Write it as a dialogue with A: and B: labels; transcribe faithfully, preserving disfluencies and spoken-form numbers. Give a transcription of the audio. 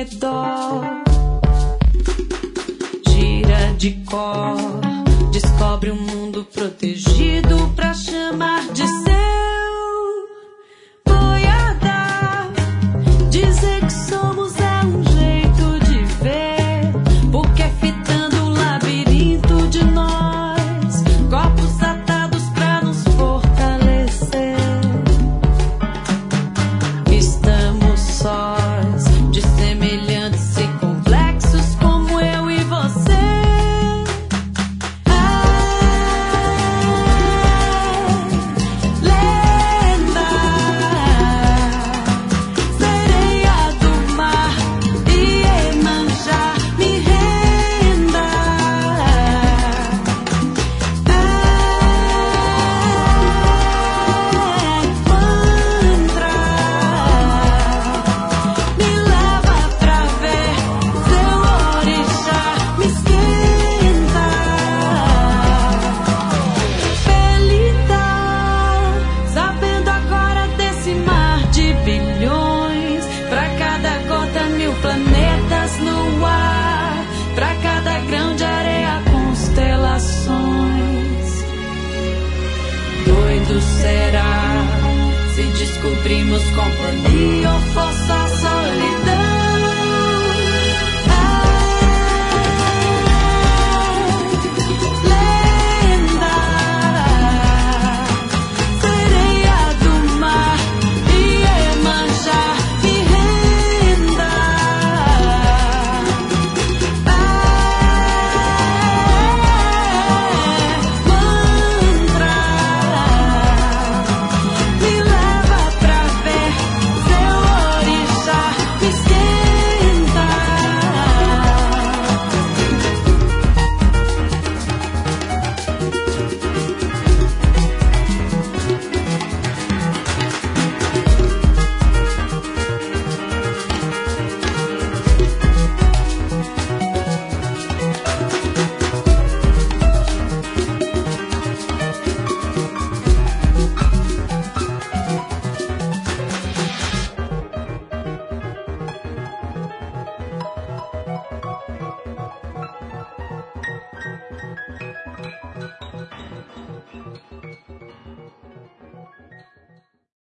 A: redor. Gira de cor, descobre um mundo protegido pra chamar de seu. Boiada, dizer que somos é um jeito de ver, porque fitando o labirinto de nós, corpos atados pra nos fortalecer. Estamos sós, de semelhantes e complexos como eu e você. Será se descobrimos companhia ou força